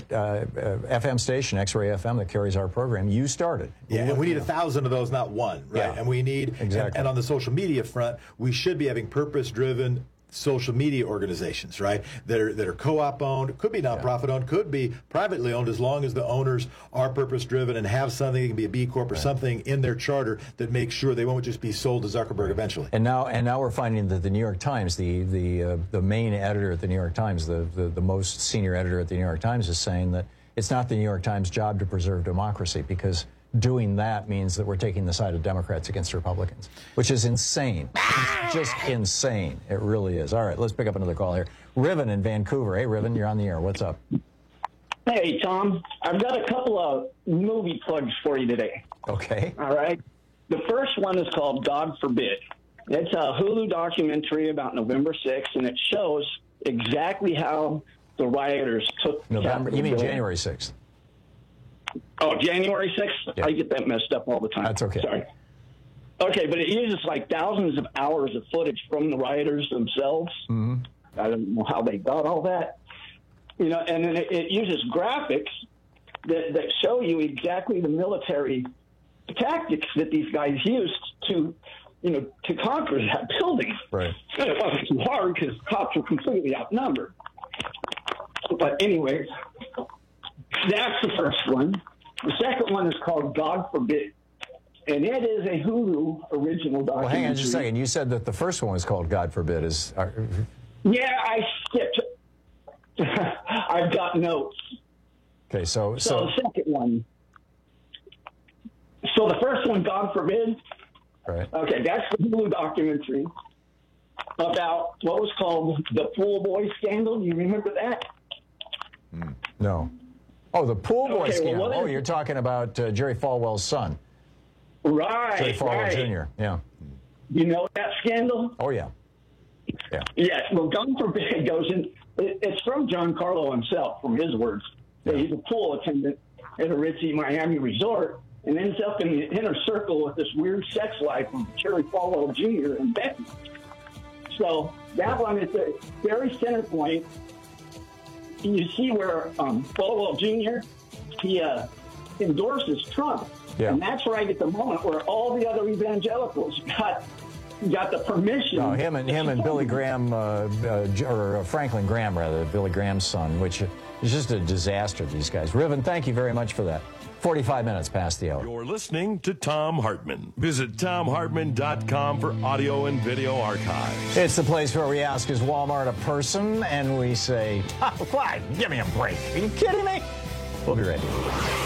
FM station, X-Ray FM, that carries our program. You started. Yeah, and we need 1,000 of those, not one, right? Yeah, and we need, exactly. And on the social media front, we should be having purpose-driven social media organizations, right, that are co-op owned, could be nonprofit owned, could be privately owned, as long as the owners are purpose driven and have something. It can be a B Corp or something in their charter that makes sure they won't just be sold to Zuckerberg eventually. And now we're finding that the New York Times, the main editor at the New York Times, the most senior editor at the New York Times, is saying that it's not the New York Times' job to preserve democracy, because doing that means that we're taking the side of Democrats against Republicans, which is insane. It's just insane. It really is. All right, let's pick up another call here. Riven in Vancouver. Hey, Riven, you're on the air. What's up? Hey, Tom. I've got a couple of movie plugs for you today. Okay. All right. The first one is called God Forbid. It's a Hulu documentary about November 6th, and it shows exactly how the rioters took November. You mean January 6th? Oh, January 6th? Yeah. I get that messed up all the time. That's okay. Sorry. Okay, but it uses like thousands of hours of footage from the rioters themselves. Mm-hmm. I don't know how they got all that. And then it uses graphics that show you exactly the military tactics that these guys used to conquer that building. Right. And it wasn't too hard because cops were completely outnumbered. But anyways, that's the first one. The second one is called God Forbid. And it is a Hulu original documentary. Well, hang on just a second. You said that the first one was called God Forbid. Yeah, I skipped. I've got notes. Okay, so the second one. So the first one, God Forbid. Right. Okay, that's the Hulu documentary about what was called the Pool Boy scandal. Do you remember that? No. Oh, the Pool Boy scandal. Well, You're talking about Jerry Falwell's son. Right. Jerry Falwell Jr. Yeah. You know that scandal? Oh, yeah. Yeah. Well, God Forbid goes in. It's from John Carlo himself, from his words. Yeah. He's a pool attendant at a ritzy Miami resort and ends up in the inner circle with this weird sex life of Jerry Falwell Jr. and Becky. So that one is the very center point. You see where Falwell Jr., he endorses Trump. Yeah. And that's right at the moment where all the other evangelicals got the permission. No, him and Billy Graham, or Franklin Graham, rather, Billy Graham's son, which is just a disaster, these guys. Riven, thank you very much for that. 45 minutes past the hour. You're listening to Thom Hartmann. Visit ThomHartmann.com for audio and video archives. It's the place where we ask, is Walmart a person? And we say, why? Give me a break. Are you kidding me? We'll be right back.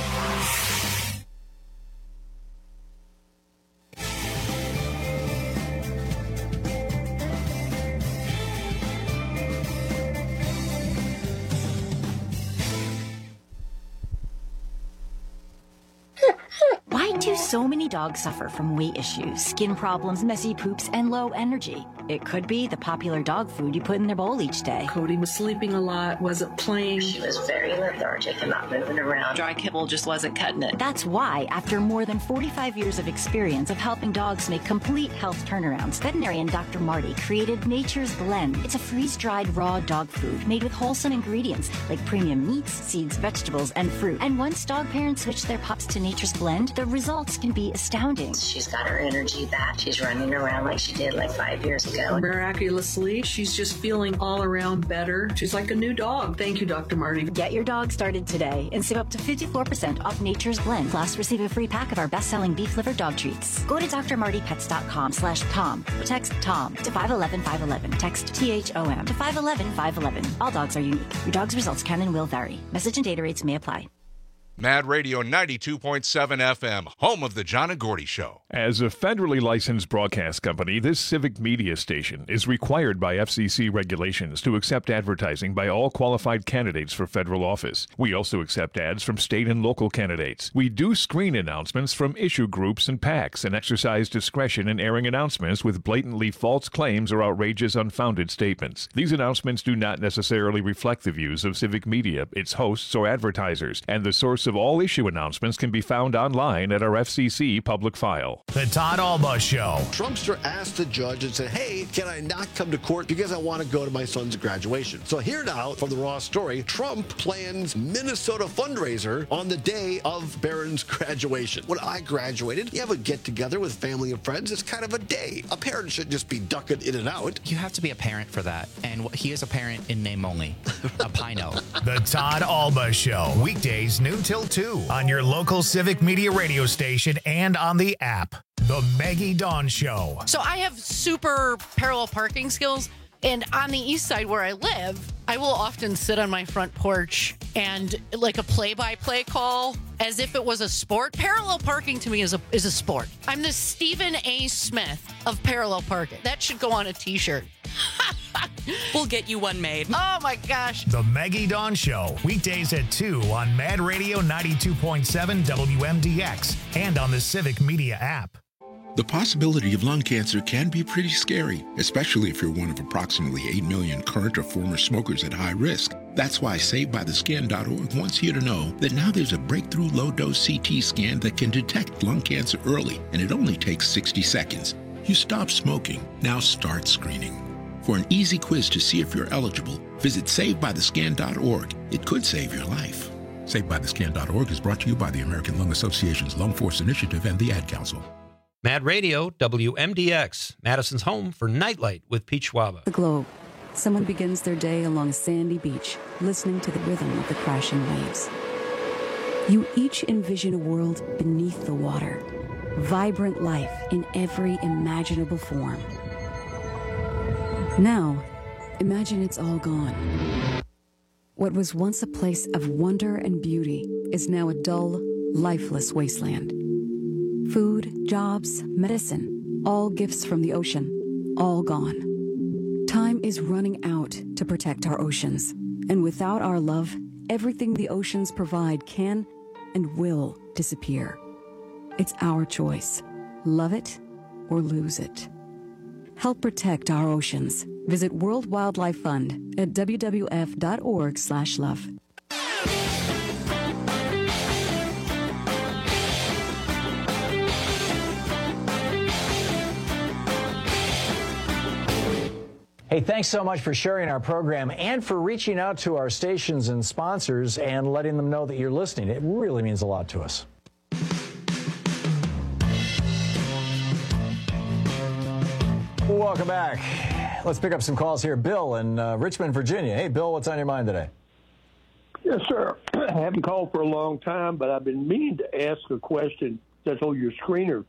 Why do so many dogs suffer from weight issues, skin problems, messy poops, and low energy? It could be the popular dog food you put in their bowl each day. Cody was sleeping a lot, wasn't playing. She was very lethargic and not moving around. Dry kibble just wasn't cutting it. That's why, after more than 45 years of experience of helping dogs make complete health turnarounds, veterinarian Dr. Marty created Nature's Blend. It's a freeze-dried raw dog food made with wholesome ingredients like premium meats, seeds, vegetables, and fruit. And once dog parents switch their pups to Nature's Blend, the results can be astounding. She's got her energy back. She's running around like she did like 5 years ago. Miraculously, she's just feeling all around better. She's like a new dog. Thank you, Dr. Marty. Get your dog started today and save up to 54% off Nature's Blend. Plus, receive a free pack of our best-selling beef-liver dog treats. Go to drmartypets.com/Tom or text Tom to 511-511. Text THOM to 511-511. All dogs are unique. Your dog's results can and will vary. Message and data rates may apply. Mad Radio 92.7 FM, home of the John and Gordy Show. As a federally licensed broadcast company, this civic media station is required by FCC regulations to accept advertising by all qualified candidates for federal office. We also accept ads from state and local candidates. We do screen announcements from issue groups and PACs and exercise discretion in airing announcements with blatantly false claims or outrageous unfounded statements. These announcements do not necessarily reflect the views of civic media, its hosts, or advertisers, and the source of all issue announcements can be found online at our FCC public file. The Todd Alba Show. Trumpster asked the judge and said, hey, can I not come to court because I want to go to my son's graduation? So here now, from the Raw story, Trump plans Minnesota fundraiser on the day of Barron's graduation. When I graduated, you have a get-together with family and friends. It's kind of a day. A parent should just be ducking in and out. You have to be a parent for that. And he is a parent in name only. A Pino. The Todd Alba Show. Weekdays noon till 2 on your local civic media radio station and on the app. The Maggie Dawn Show. So I have super parallel parking skills, and on the east side where I live, I will often sit on my front porch and like a play-by-play call as if it was a sport. Parallel parking to me is a sport. I'm the Stephen A. Smith of parallel parking. That should go on a t-shirt. We'll get you one made. Oh my gosh. The Maggie Dawn Show. Weekdays at 2 on Mad Radio 92.7 WMDX and on the Civic Media app. The possibility of lung cancer can be pretty scary, especially if you're one of approximately 8 million current or former smokers at high risk. That's why SaveByTheScan.org wants you to know that now there's a breakthrough low-dose CT scan that can detect lung cancer early, and it only takes 60 seconds. You stop smoking, now start screening. For an easy quiz to see if you're eligible, visit SaveByTheScan.org. It could save your life. SaveByTheScan.org is brought to you by the American Lung Association's Lung Force Initiative and the Ad Council. Mad Radio, WMDX, Madison's home for Nightlight with Pete Schwaba. The Globe. someone begins their day along a sandy beach, listening to the rhythm of the crashing waves. You each envision a world beneath the water, vibrant life in every imaginable form. Now, imagine it's all gone. What was once a place of wonder and beauty is now a dull, lifeless wasteland. Food, jobs, medicine, all gifts from the ocean, all gone. Time is running out to protect our oceans, and without our love, everything the oceans provide can and will disappear. It's our choice. Love it or lose it. Help protect our oceans. Visit World Wildlife Fund at wwf.org/love. Hey, thanks so much for sharing our program and for reaching out to our stations and sponsors and letting them know that you're listening. It really means a lot to us. Welcome back. Let's pick up some calls here. Bill in Richmond, Virginia. Hey, Bill, what's on your mind today? Yes, sir. I haven't called for a long time, but I've been meaning to ask a question that's on your screener.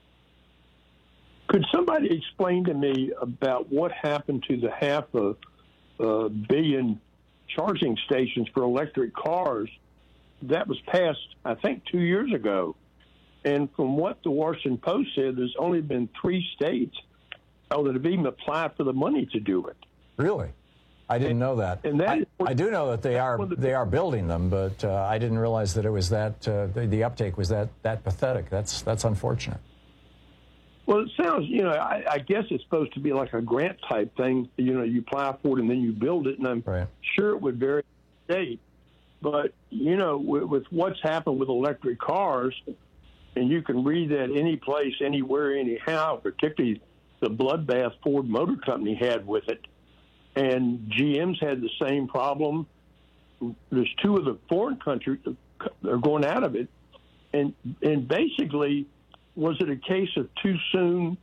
Could somebody explain to me about what happened to the $500 million charging stations for electric cars that was passed, I think, 2 years ago? And from what the Washington Post said, there's only been 3 states that have even applied for the money to do it. Really? I didn't know that. And that I do know that they are building them, but I didn't realize that it was that the uptake was that pathetic. That's unfortunate. Well, it sounds, I guess it's supposed to be like a grant type thing. You apply for it and then you build it, and I'm sure it would vary by state. But, with what's happened with electric cars, and you can read that any place, anywhere, anyhow, particularly the bloodbath Ford Motor Company had with it. And GM's had the same problem. There's 2 of the foreign countries that are going out of it. And basically, was it a case of too soon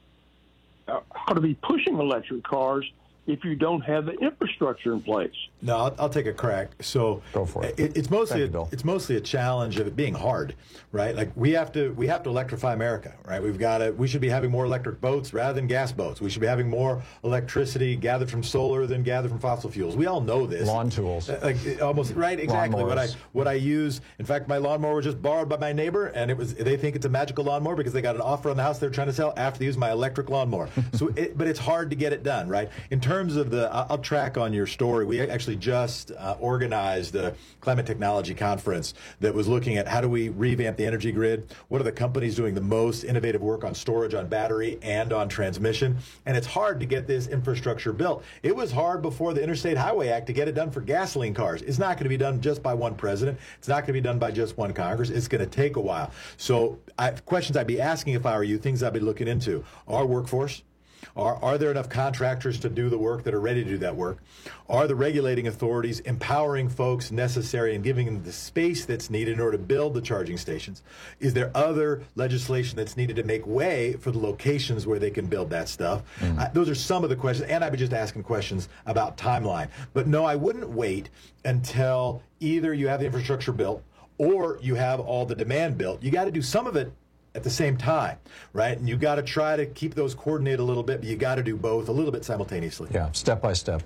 how to be pushing electric cars if you don't have the infrastructure in place? No, I'll take a crack. So go for it. It's mostly a challenge of it being hard, right? Like we have to electrify America, right? We should be having more electric boats rather than gas boats. We should be having more electricity gathered from solar than gathered from fossil fuels. We all know this. Lawn tools, almost right, exactly. What I use. In fact, my lawnmower was just borrowed by my neighbor, and they think it's a magical lawnmower because they got an offer on the house they're trying to sell after they use my electric lawnmower. But it's hard to get it done, right? In terms of I'll track on your story. We actually just organized a climate technology conference that was looking at how do we revamp the energy grid, what are the companies doing the most innovative work on storage, on battery, and on transmission. And it's hard to get this infrastructure built. It was hard before the Interstate Highway Act to get it done for gasoline cars. It's not going to be done just by one president. It's not going to be done by just one Congress. It's going to take a while. So questions I'd be asking if I were you, things I'd be looking into, our workforce. Are there enough contractors to do the work that are ready to do that work? Are the regulating authorities empowering folks necessary and giving them the space that's needed in order to build the charging stations? Is there other legislation that's needed to make way for the locations where they can build that stuff? Those are some of the questions, and I'd be just asking questions about timeline. But no, I wouldn't wait until either you have the infrastructure built or you have all the demand built. You got to do some of it at the same time, right? And you got to try to keep those coordinated a little bit, but you got to do both a little bit simultaneously. Yeah, step by step.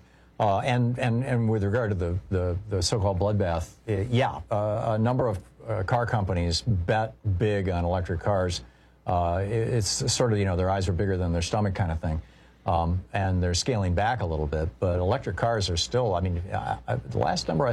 And with regard to the so-called bloodbath, a number of car companies bet big on electric cars. It's sort of, their eyes are bigger than their stomach kind of thing. And they're scaling back a little bit, but electric cars are still, the last number,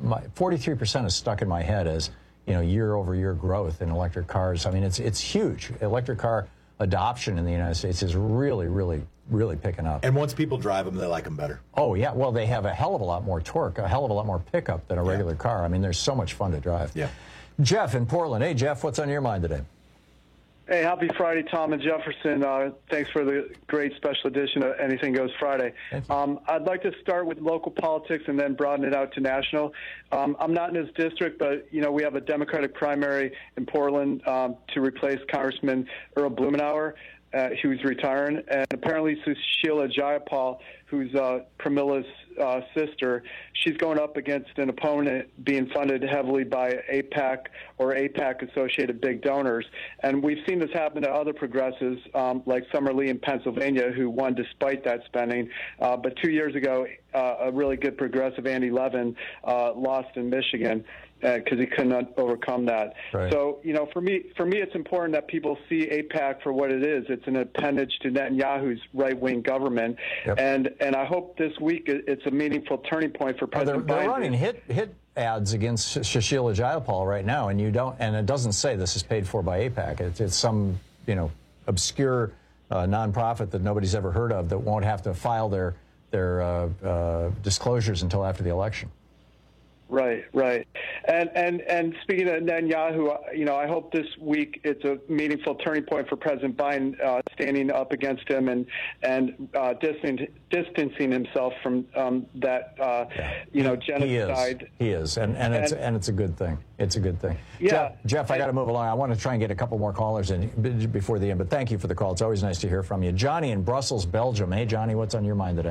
43% is stuck in my head as, year-over-year growth in electric cars. It's huge. Electric car adoption in the United States is really, really, really picking up. And once people drive them, they like them better. Oh, yeah. Well, they have a hell of a lot more torque, a hell of a lot more pickup than a regular car. They're so much fun to drive. Yeah. Jeff in Portland. Hey, Jeff, what's on your mind today? Hey, happy Friday, Tom and Jefferson. Thanks for the great special edition of Anything Goes Friday. I'd like to start with local politics and then broaden it out to national. I'm not in his district, but, we have a Democratic primary in Portland to replace Congressman Earl Blumenauer. who's retiring, and apparently Sushila Jayapal, who's Pramila's sister, she's going up against an opponent being funded heavily by AIPAC or AIPAC-associated big donors. And we've seen this happen to other progressives, like Summer Lee in Pennsylvania, who won despite that spending. But 2 years ago, a really good progressive, Andy Levin, lost in Michigan because he couldn't overcome that. Right. So, for me, it's important that people see AIPAC for what it is. It's an appendage to Netanyahu's right-wing government. Yep. And I hope this week it's a meaningful turning point for President Biden. They're running hit ads against Sushila Jayapal right now, and it doesn't say this is paid for by AIPAC. It's some, obscure nonprofit that nobody's ever heard of that won't have to file their disclosures until after the election. Right. And speaking of Netanyahu, I hope this week it's a meaningful turning point for President Biden standing up against him and distancing himself from that genocide. He is, and it's a good thing. It's a good thing. Yeah, Jeff, I got to move along. I want to try and get a couple more callers in before the end, but thank you for the call. It's always nice to hear from you. Johnny in Brussels, Belgium. Hey, Johnny, what's on your mind today?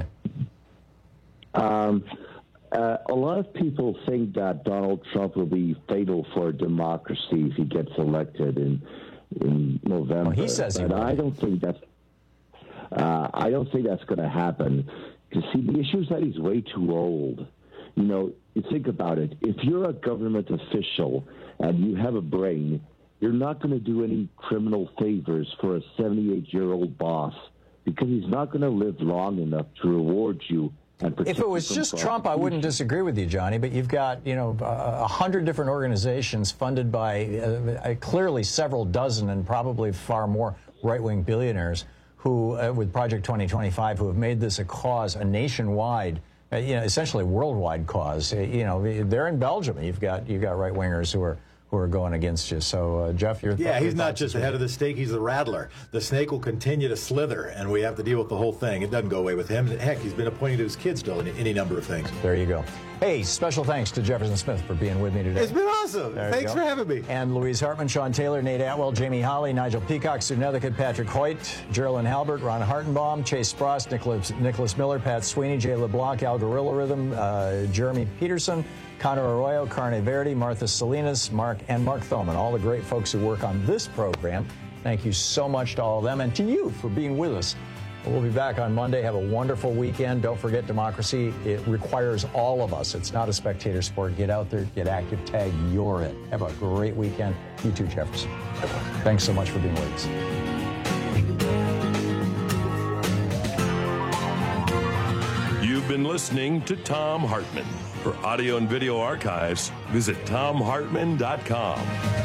A lot of people think that Donald Trump will be fatal for democracy if he gets elected in November. Well, he says he will. I don't think that's going to happen. Because see, the issue is that he's way too old. You think about it. If you're a government official and you have a brain, you're not going to do any criminal favors for a 78-year-old boss because he's not going to live long enough to reward you. If it was just Trump, I wouldn't disagree with you, Johnny, but you've got, 100 different organizations funded by clearly several dozen and probably far more right-wing billionaires who, with Project 2025, who have made this a cause, a nationwide, essentially worldwide cause. They're in Belgium. You've got right-wingers who are going against you. So, Jeff, he's not just the head of the snake, he's the rattler. The snake will continue to slither, and we have to deal with the whole thing. It doesn't go away with him. Heck, he's been appointing to his kids still in any number of things. There you go. Hey, special thanks to Jefferson Smith for being with me today. It's been awesome. Thanks for having me. And Louise Hartman, Sean Taylor, Nate Atwell, Jamie Holly, Nigel Peacock, Sue Nethercutt, Patrick Hoyt, Geraldine Halbert, Ron Hartenbaum, Chase Spross, Nicholas Miller, Pat Sweeney, Jay LeBlanc, Al Gorilla Rhythm, Jeremy Peterson, Connor Arroyo, Carne Verde, Martha Salinas, Mark Thoman, all the great folks who work on this program. Thank you so much to all of them and to you for being with us. We'll be back on Monday. Have a wonderful weekend. Don't forget, democracy, it requires all of us. It's not a spectator sport. Get out there, get active, tag, you're it. Have a great weekend. You too, Jefferson. Thanks so much for being with us. You've been listening to Thom Hartmann. For audio and video archives, visit ThomHartmann.com.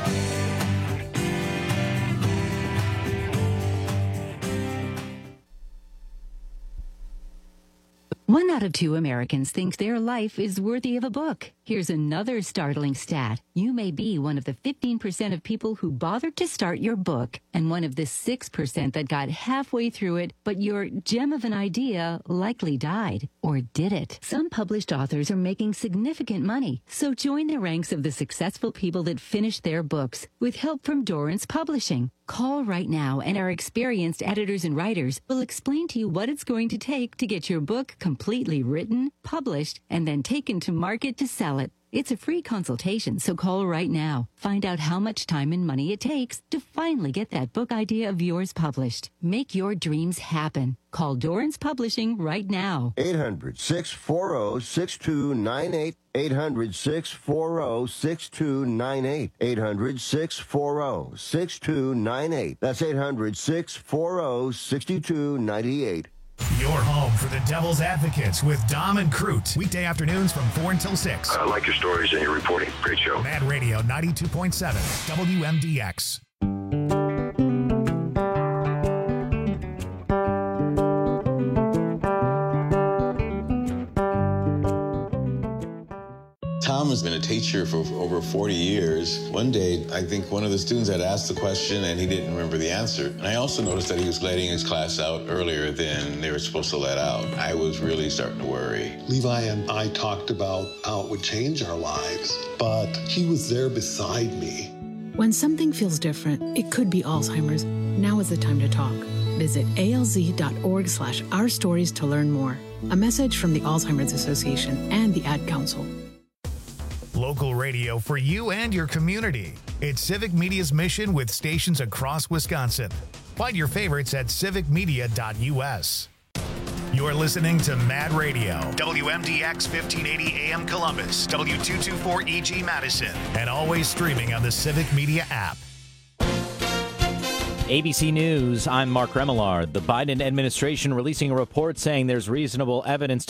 1 out of 2 Americans think their life is worthy of a book. Here's another startling stat. You may be one of the 15% of people who bothered to start your book and one of the 6% that got halfway through it, but your gem of an idea likely died. Or did it? Some published authors are making significant money, so join the ranks of the successful people that finished their books with help from Dorrance Publishing. Call right now and our experienced editors and writers will explain to you what it's going to take to get your book completely written, published, and then taken to market to sell it. It's a free consultation, so call right now. Find out how much time and money it takes to finally get that book idea of yours published. Make your dreams happen. Call Dorrance Publishing right now. 800-640-6298. 800-640-6298. 800-640-6298. That's 800-640-6298. Your home for the Devil's Advocates with Dom and Crute. Weekday afternoons from 4 until 6. I like your stories and your reporting. Great show. Mad Radio 92.7 WMDX. Tom has been a teacher for over 40 years. One day, I think one of the students had asked the question and he didn't remember the answer. And I also noticed that he was letting his class out earlier than they were supposed to let out. I was really starting to worry. Levi and I talked about how it would change our lives, but he was there beside me. When something feels different, it could be Alzheimer's. Now is the time to talk. Visit alz.org/ourstories to learn more. A message from the Alzheimer's Association and the Ad Council. Local radio for you and your community. It's Civic Media's mission with stations across Wisconsin. Find your favorites at civicmedia.us. You're listening to Mad Radio, WMDX 1580 AM Columbus, W224EG Madison, and always streaming on the Civic Media app. ABC News, I'm Mark Remillard. The Biden administration releasing a report saying there's reasonable evidence to